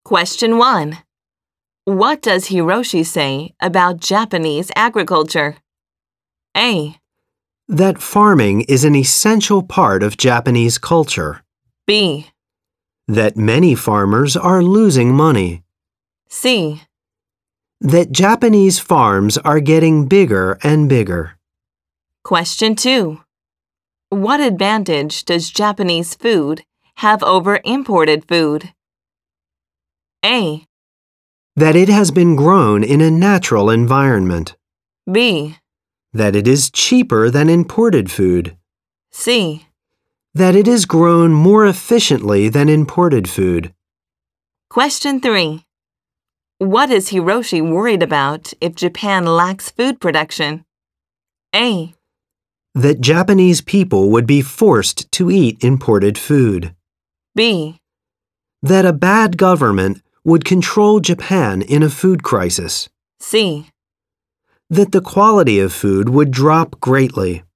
Question 1. What does Hiroshi say about Japanese agriculture? A, That farming is an essential part of Japanese culture. B, That many farmers are losing money. C. That Japanese farms are getting bigger and bigger. Question 2. What advantage does Japanese food have over imported food? A, That it has been grown in a natural environment. B, That it is cheaper than imported food. C. That it is grown more efficiently than imported food. Question 3. What is Hiroshi worried about if Japan lacks food production? A, That Japanese people would be forced to eat imported food. B, That a bad government would control Japan in a food crisis. C. That the quality of food would drop greatly.